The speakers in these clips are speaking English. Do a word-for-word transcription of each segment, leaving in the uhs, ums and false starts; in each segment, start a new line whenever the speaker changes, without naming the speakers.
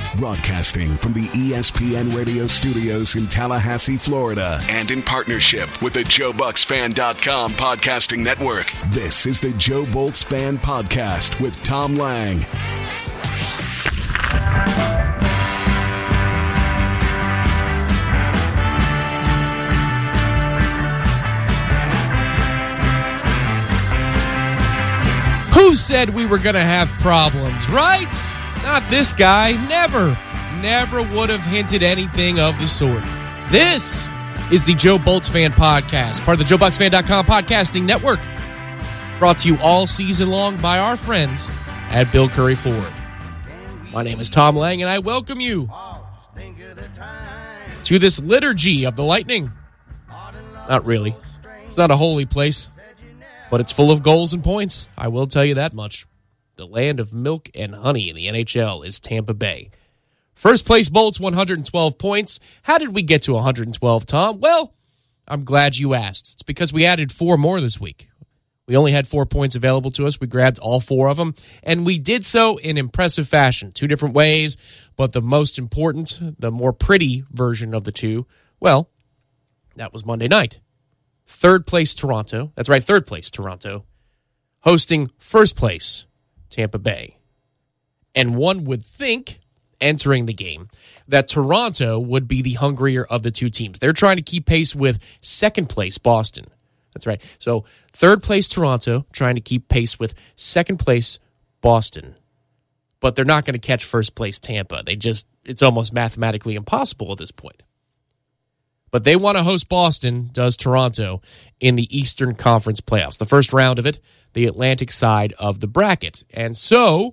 Broadcasting from the E S P N Radio studios in Tallahassee, Florida, and in partnership with the Joe Bucks Fan dot com podcasting network. This is the Joe Bolts Fan Podcast with Tom Lang.
Who said we were going to have problems, right? Not this guy. Never, never would have hinted anything of the sort. This is the Joe Bolts Fan Podcast, part of the Joe Bucks Fan dot com podcasting network, brought to you all season long by our friends at Bill Curry Ford. My name is Tom Lang, and I welcome you to this liturgy of the lightning. Not really. It's not a holy place. But it's full of goals and points. I will tell you that much. The land of milk and honey in the N H L is Tampa Bay. First place Bolts, one hundred twelve points. How did we get to one hundred twelve, Tom? Well, I'm glad you asked. It's because we added four more this week. We only had four points available to us. We grabbed all four of them, and we did so in impressive fashion. Two different ways, but the most important, the more pretty version of the two, well, that was Monday night. Third place Toronto, that's right, third place Toronto, hosting first place Tampa Bay. And one would think, entering the game, that Toronto would be the hungrier of the two teams. They're trying to keep pace with second place Boston. That's right. So third place Toronto, trying to keep pace with second place Boston. But they're not going to catch first place Tampa. They just, it's almost mathematically impossible at this point. But they want to host Boston, does Toronto, in the Eastern Conference playoffs. The first round of it, the Atlantic side of the bracket. And so,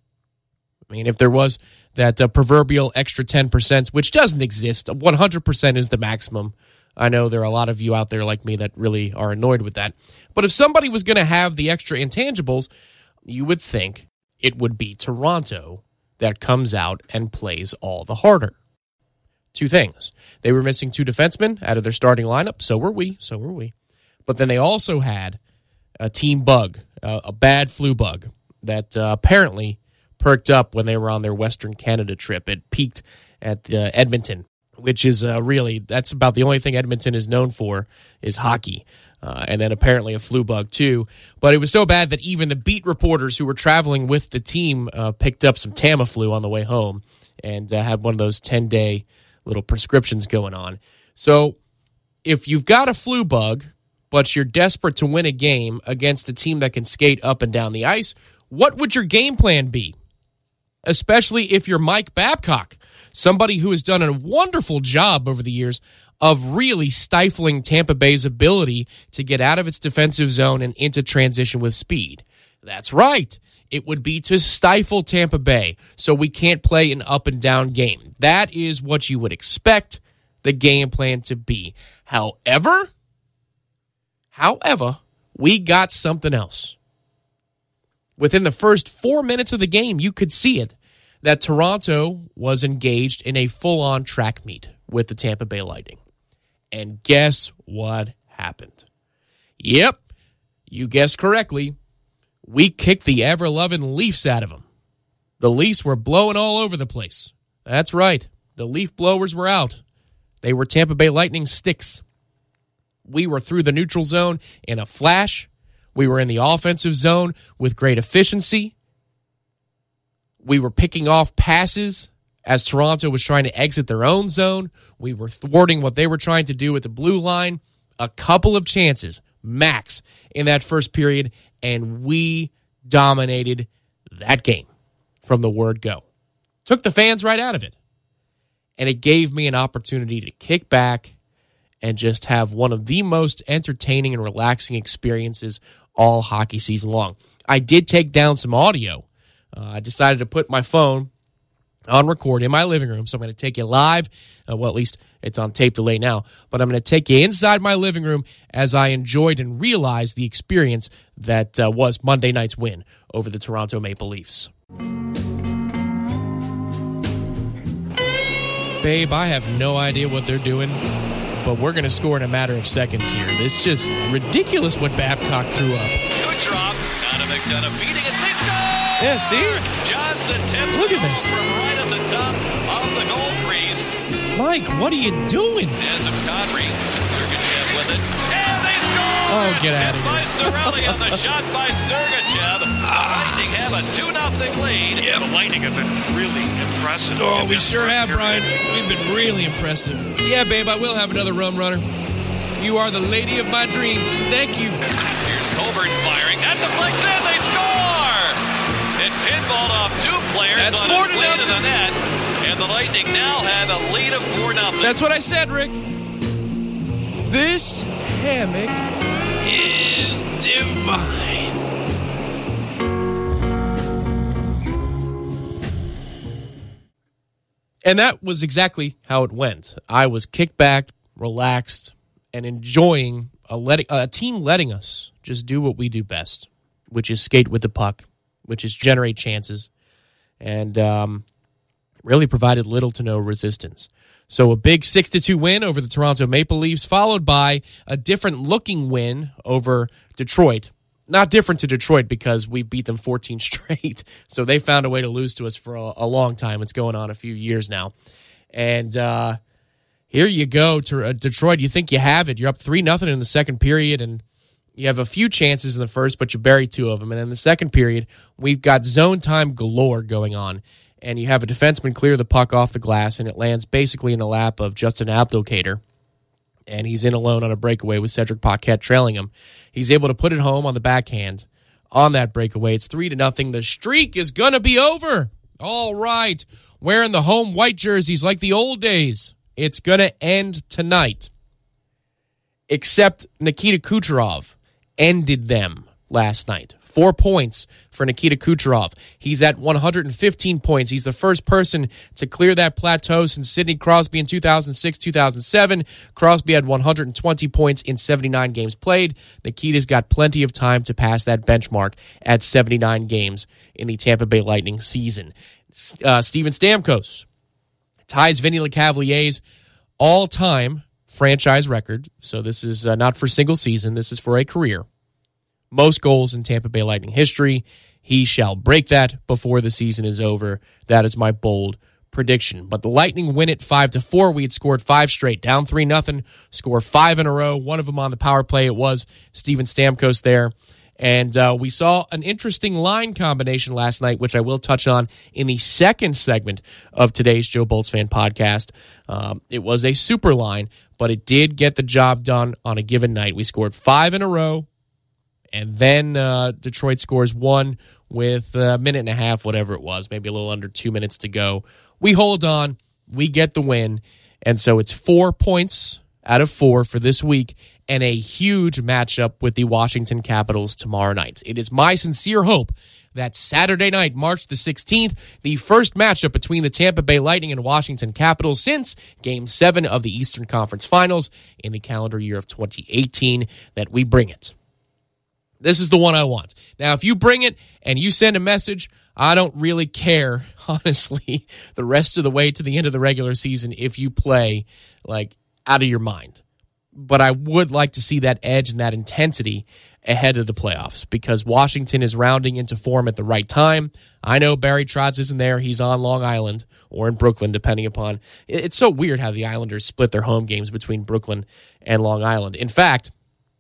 I mean, if there was that uh, proverbial extra ten percent, which doesn't exist, one hundred percent is the maximum. I know there are a lot of you out there like me that really are annoyed with that. But if somebody was going to have the extra intangibles, you would think it would be Toronto that comes out and plays all the harder. Two things. They were missing two defensemen out of their starting lineup. So were we. So were we. But then they also had a team bug, uh, a bad flu bug that uh, apparently perked up when they were on their Western Canada trip. It peaked at uh, Edmonton, which is uh, really, that's about the only thing Edmonton is known for is hockey. Uh, and then apparently a flu bug too. But it was so bad that even the beat reporters who were traveling with the team uh, picked up some Tamiflu on the way home and uh, had one of those ten-day little prescriptions going on. So if you've got a flu bug, but you're desperate to win a game against a team that can skate up and down the ice, what would your game plan be? Especially if you're Mike Babcock, somebody who has done a wonderful job over the years of really stifling Tampa Bay's ability to get out of its defensive zone and into transition with speed. That's right. It would be to stifle Tampa Bay so we can't play an up and down game. That is what you would expect the game plan to be. However, however, we got something else. Within the first four minutes of the game, you could see it, that Toronto was engaged in a full-on track meet with the Tampa Bay Lightning. And guess what happened? Yep, you guessed correctly. We kicked the ever-loving Leafs out of them. The Leafs were blowing all over the place. That's right. The Leaf blowers were out. They were Tampa Bay Lightning sticks. We were through the neutral zone in a flash. We were in the offensive zone with great efficiency. We were picking off passes as Toronto was trying to exit their own zone. We were thwarting what they were trying to do with the blue line. A couple of chances, max, in that first period, and we dominated that game from the word go. Took the fans right out of it. And it gave me an opportunity to kick back and just have one of the most entertaining and relaxing experiences all hockey season long. I did take down some audio. Uh, I decided to put my phone on record in my living room, so I'm going to take you live. Uh, well, at least it's on tape delay now, but I'm going to take you inside my living room as I enjoyed and realized the experience that uh, was Monday night's win over the Toronto Maple Leafs. Babe, I have no idea what they're doing, but we're going to score in a matter of seconds here. It's just ridiculous what Babcock drew up.
Kucherov, not a McDonough beating it. They score!
Yeah, see?
Johnson tips
Look at this.
from right at the top.
Mike, what are you doing?
Nazem Kadri, Sergachev with it, and they score!
Oh, get out of here.
By Cirelli on the shot by Sergachev. Lightning have a two nothing lead.
Yeah, the Lightning have been really impressive.
Oh, we sure have, Brian. We've been really impressive. Yeah, babe, I will have another rum runner. You are the lady of my dreams. Thank you.
Here's Coburn firing. That deflects in. They score! It pinballed off two players
That's
on
four
its
to
way
nothing.
to the net. And the Lightning now have a lead of four nothing.
That's what I said, Rick. This hammock is divine. And that was exactly how it went. I was kicked back, relaxed, and enjoying a, letting, a team letting us just do what we do best, which is skate with the puck, which is generate chances, and um, really provided little to no resistance. So a big six to two win over the Toronto Maple Leafs, followed by a different-looking win over Detroit. Not different to Detroit because we beat them fourteen straight, so they found a way to lose to us for a, a long time. It's going on a few years now. And uh, here you go to uh, Detroit. You think you have it. You're up three nothing in the second period, and you have a few chances in the first, but you bury two of them. And in the second period, we've got zone time galore going on. And you have a defenseman clear the puck off the glass, and it lands basically in the lap of Justin Abdelkader. And he's in alone on a breakaway with Cedric Paquette trailing him. He's able to put it home on the backhand on that breakaway. It's three to nothing. The streak is going to be over. All right. Wearing the home white jerseys like the old days. It's going to end tonight. Except Nikita Kucherov ended them last night. Four points for Nikita Kucherov. He's at one hundred fifteen points. He's the first person to clear that plateau since Sidney Crosby in two thousand six two thousand seven. Crosby had one hundred twenty points in seventy-nine games played. Nikita's got plenty of time to pass that benchmark at seventy-nine games in the Tampa Bay Lightning season. Uh, Steven Stamkos ties Vinny Lecavalier's all-time franchise record. So this is uh, not for single season. This is for a career. Most goals in Tampa Bay Lightning history. He shall break that before the season is over. That is my bold prediction. But the Lightning win it five to four. We had scored five straight, down three nothing. Score five in a row. One of them on the power play. It was Steven Stamkos there. And uh, we saw an interesting line combination last night, which I will touch on in the second segment of today's Joe Bolts Fan podcast. Um, it was a super line, but it did get the job done on a given night. We scored five in a row. And then uh, Detroit scores one with a minute and a half, whatever it was, maybe a little under two minutes to go. We hold on. We get the win. And so it's four points out of four for this week and a huge matchup with the Washington Capitals tomorrow night. It is my sincere hope that Saturday night, March the sixteenth, the first matchup between the Tampa Bay Lightning and Washington Capitals since Game seven of the Eastern Conference Finals in the calendar year of twenty eighteen, that we bring it. This is the one I want. Now, if you bring it and you send a message, I don't really care, honestly, the rest of the way to the end of the regular season if you play, like, out of your mind. But I would like to see that edge and that intensity ahead of the playoffs because Washington is rounding into form at the right time. I know Barry Trotz isn't there. He's on Long Island or in Brooklyn, depending upon. It's so weird how the Islanders split their home games between Brooklyn and Long Island. In fact,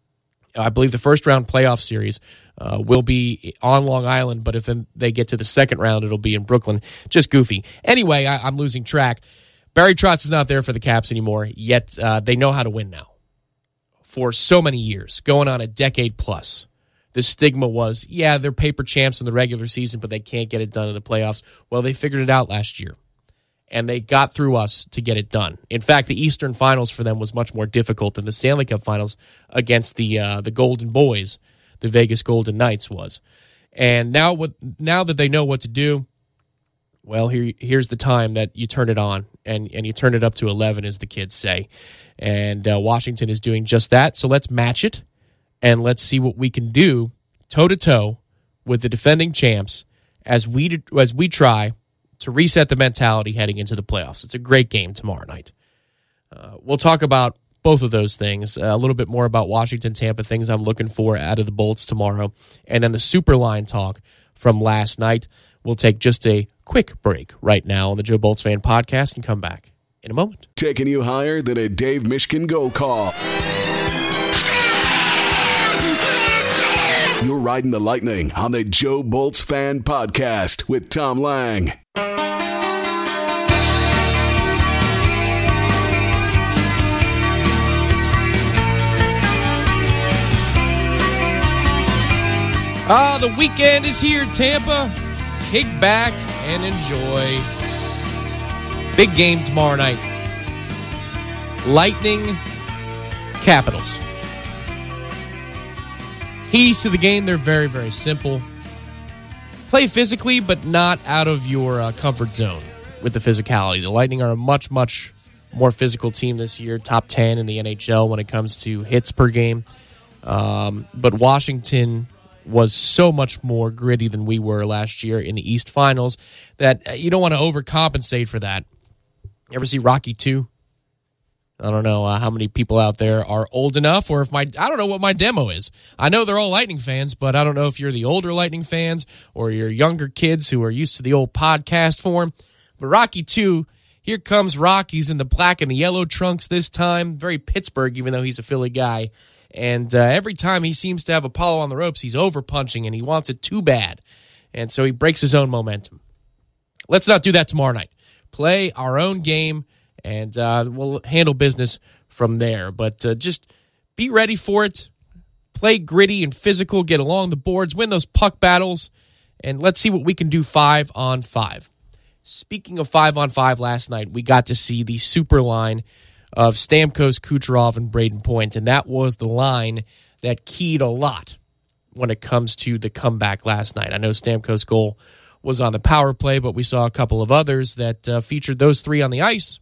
I believe the first round playoff series uh, will be on Long Island, but if then they get to the second round, it'll be in Brooklyn. Just goofy. Anyway, I, I'm losing track. Barry Trotz is not there for the Caps anymore, yet uh, they know how to win now. For so many years, going on a decade plus, the stigma was, yeah, they're paper champs in the regular season, but they can't get it done in the playoffs. Well, they figured it out last year. And they got through us to get it done. In fact, the Eastern Finals for them was much more difficult than the Stanley Cup Finals against the uh, the Golden Boys, the Vegas Golden Knights was. And now, what, now that they know what to do, well, here here's the time that you turn it on, and, and you turn it up to eleven, as the kids say. And uh, Washington is doing just that. So let's match it, and let's see what we can do toe-to-toe with the defending champs as we as we try to reset the mentality heading into the playoffs. It's a great game tomorrow night. Uh, we'll talk about both of those things, uh, a little bit more about Washington, Tampa, things I'm looking for out of the Bolts tomorrow, and then the super line talk from last night. We'll take just a quick break right now on the Joe Bolts Fan podcast and come back. in a moment.
Taking you higher than a Dave Mishkin goal call. You're riding the lightning on the Joe Bolts Fan Podcast with Tom Lang.
Ah, the weekend is here, Tampa. Kick back and enjoy. Big game tomorrow night. Lightning Capitals. Keys to the game, they're very, very simple. Play physically, but not out of your uh, comfort zone with the physicality. The Lightning are a much, much more physical team this year, top ten in the N H L when it comes to hits per game. Um, but Washington was so much more gritty than we were last year in the East Finals that you don't want to overcompensate for that. You ever see Rocky two? I don't know uh, how many people out there are old enough, or if my, I don't know what my demo is. I know they're all Lightning fans, but I don't know if you're the older Lightning fans or you're younger kids who are used to the old podcast form. But Rocky two, here comes Rocky's in the black and the yellow trunks this time. Very Pittsburgh, even though he's a Philly guy. And uh, every time he seems to have Apollo on the ropes, he's over-punching, and he wants it too bad. And so he breaks his own momentum. Let's not do that tomorrow night. Play our own game, and uh, we'll handle business from there. But uh, just be ready for it. Play gritty and physical. Get along the boards. Win those puck battles. And let's see what we can do five on five. Speaking of five on five, last night we got to see the super line of Stamkos, Kucherov, and Braden Point, and that was the line that keyed a lot when it comes to the comeback last night. I know Stamkos' goal was on the power play, but we saw a couple of others that uh, featured those three on the ice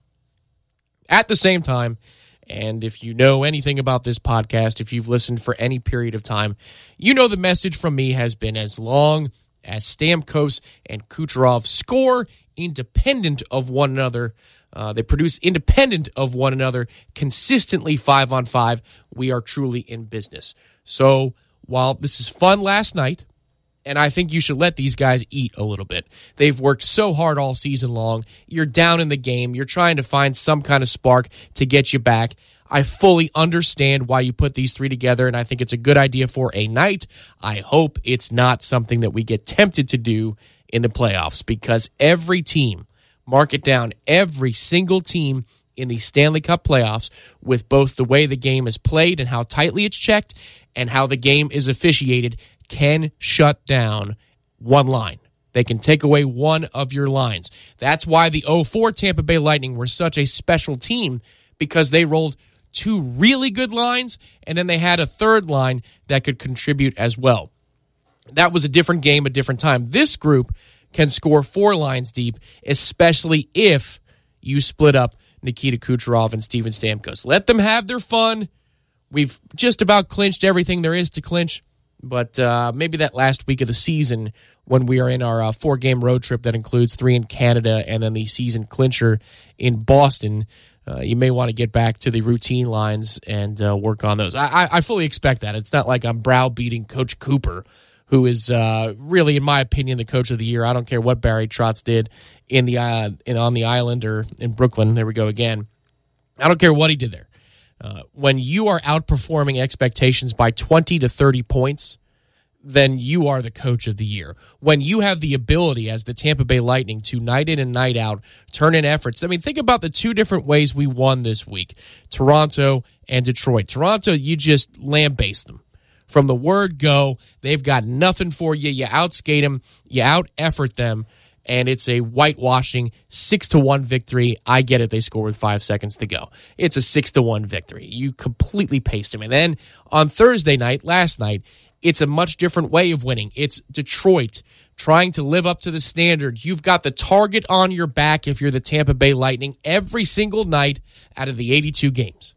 at the same time. And if you know anything about this podcast, if you've listened for any period of time, you know the message from me has been as long as Stamkos and Kucherov score independent of one another, Uh, they produce independent of one another consistently five on five. We are truly in business. So while this is fun last night, and I think you should let these guys eat a little bit. They've worked so hard all season long. You're down in the game. You're trying to find some kind of spark to get you back. I fully understand why you put these three together, and I think it's a good idea for a night. I hope it's not something that we get tempted to do in the playoffs, because every team, mark it down, every single team in the Stanley Cup playoffs, with both the way the game is played and how tightly it's checked and how the game is officiated, can shut down one line. They can take away one of your lines. That's why the oh four Tampa Bay Lightning were such a special team, because they rolled two really good lines, and then they had a third line that could contribute as well. That was a different game, a different time. This group can score four lines deep, especially if you split up Nikita Kucherov and Steven Stamkos. Let them have their fun. We've just about clinched everything there is to clinch, but uh, maybe that last week of the season, when we are in our uh, four-game road trip that includes three in Canada and then the season clincher in Boston, uh, you may want to get back to the routine lines and uh, work on those. I, I, I fully expect that. It's not like I'm browbeating Coach Cooper, who is uh, really, in my opinion, the coach of the year. I don't care what Barry Trotz did in the uh, in on the island or in Brooklyn. There we go again. I don't care what he did there. Uh, when you are outperforming expectations by twenty to thirty points, then you are the coach of the year. When you have the ability as the Tampa Bay Lightning to night in and night out turn in efforts. I mean, think about the two different ways we won this week, Toronto and Detroit. Toronto, you just lambaste them. From the word go, they've got nothing for you. You outskate them, you out-effort them, and it's a whitewashing six to one victory. I get it. They score with five seconds to go. It's a six to one victory. You completely paced them. And then on Thursday night, last night, it's a much different way of winning. It's Detroit trying to live up to the standard. You've got the target on your back if you're the Tampa Bay Lightning every single night out of the eighty-two games.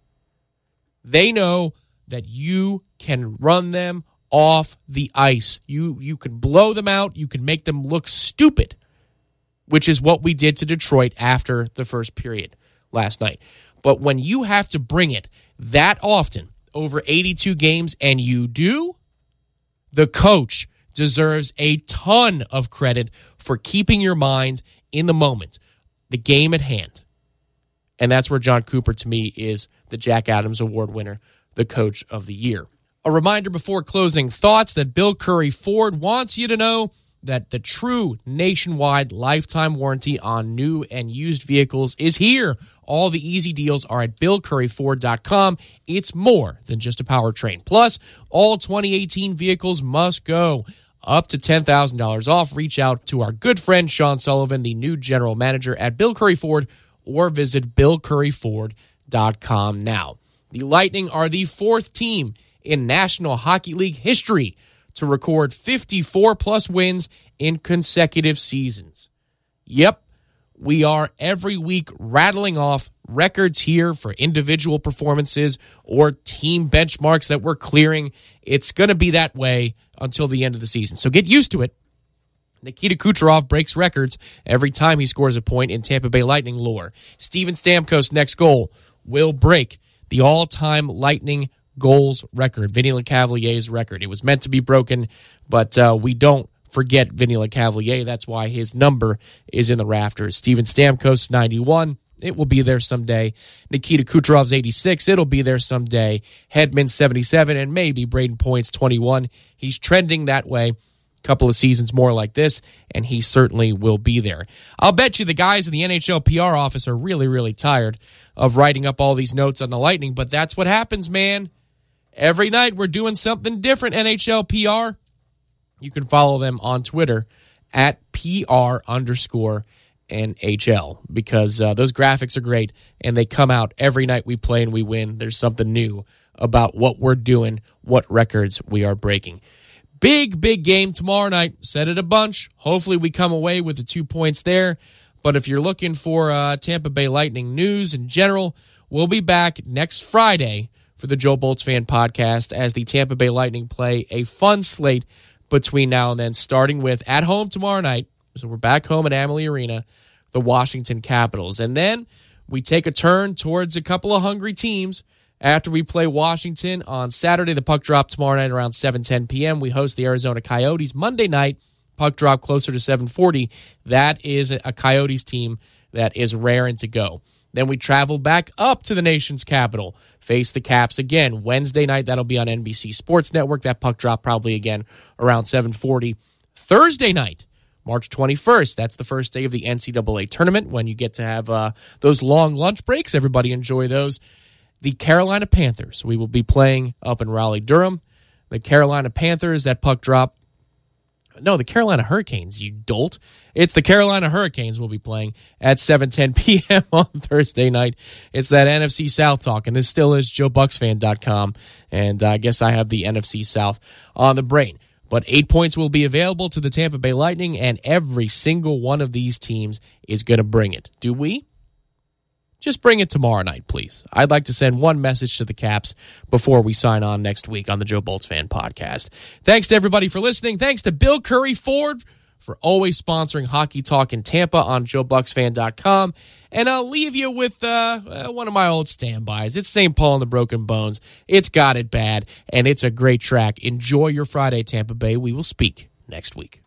They know that you can run them off the ice. You you can blow them out. You can make them look stupid, which is what we did to Detroit after the first period last night. But when you have to bring it that often over eighty-two games, and you do, the coach deserves a ton of credit for keeping your mind in the moment, the game at hand. And that's where John Cooper, to me, is the Jack Adams Award winner, the Coach of the Year. A reminder before closing thoughts that Bill Curry Ford wants you to know that the true nationwide lifetime warranty on new and used vehicles is here. All the easy deals are at bill curry ford dot com. It's more than just a powertrain. Plus, all twenty eighteen vehicles must go. Up to ten thousand dollars off. Reach out to our good friend Sean Sullivan, the new general manager at Bill Curry Ford, or visit bill curry ford dot com now. The Lightning are the fourth team in National Hockey League history to record fifty-four plus wins in consecutive seasons. Yep, we are every week rattling off records here for individual performances or team benchmarks that we're clearing. It's going to be that way until the end of the season. So get used to it. Nikita Kucherov breaks records every time he scores a point in Tampa Bay Lightning lore. Steven Stamkos' next goal will break the all-time Lightning goals record, Vinny LeCavalier's record. It was meant to be broken, but uh, we don't forget Vinny LeCavalier. That's why his number is in the rafters. Steven Stamkos, ninety-one. It will be there someday. Nikita Kucherov's eighty-six. It'll be there someday. Hedman, seventy-seven, and maybe Braden Point's twenty-one. He's trending that way. Couple of seasons more like this, and he certainly will be there. I'll bet you the guys in the N H L P R office are really, really tired of writing up all these notes on the Lightning, but that's what happens, man. Every night we're doing something different, N H L P R. You can follow them on Twitter at PR underscore N H L because uh, those graphics are great, and they come out every night we play and we win. There's something new about what we're doing, what records we are breaking. Big, big game tomorrow night. Said it a bunch. Hopefully we come away with the two points there. But if you're looking for uh, Tampa Bay Lightning news in general, we'll be back next Friday for the Joe Bolts Fan Podcast as the Tampa Bay Lightning play a fun slate between now and then, starting with at home tomorrow night. So we're back home at Amalie Arena, the Washington Capitals. And then we take a turn towards a couple of hungry teams. After we play Washington on Saturday, the puck drop tomorrow night around seven ten p.m. We host the Arizona Coyotes. Monday night, puck drop closer to seven forty. That is a Coyotes team that is raring to go. Then we travel back up to the nation's capital, face the Caps again. Wednesday night, that'll be on N B C Sports Network. That puck drop probably again around seven forty. Thursday night, March twenty-first, that's the first day of the N C double A tournament when you get to have uh, those long lunch breaks. Everybody enjoy those. The Carolina Panthers. We will be playing up in Raleigh-Durham. The Carolina Panthers, that puck drop. No, the Carolina Hurricanes, you dolt. It's the Carolina Hurricanes we'll be playing at seven ten p.m. on Thursday night. It's that N F C South talk, and this still is joe bucks fan dot com, and I guess I have the N F C South on the brain. But eight points will be available to the Tampa Bay Lightning, and every single one of these teams is going to bring it. Do we? Just bring it tomorrow night, please. I'd like to send one message to the Caps before we sign on next week on the Joe Bolts Fan Podcast. Thanks to everybody for listening. Thanks to Bill Curry Ford for always sponsoring Hockey Talk in Tampa on joe bucks fan dot com. And I'll leave you with uh, one of my old standbys. It's Saint Paul and the Broken Bones. It's Got It Bad, and it's a great track. Enjoy your Friday, Tampa Bay. We will speak next week.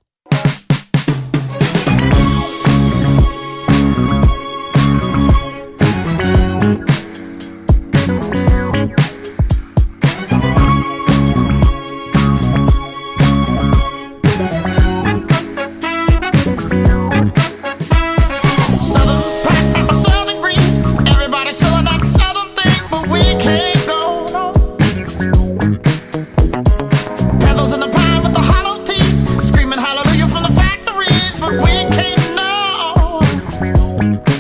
We can't know.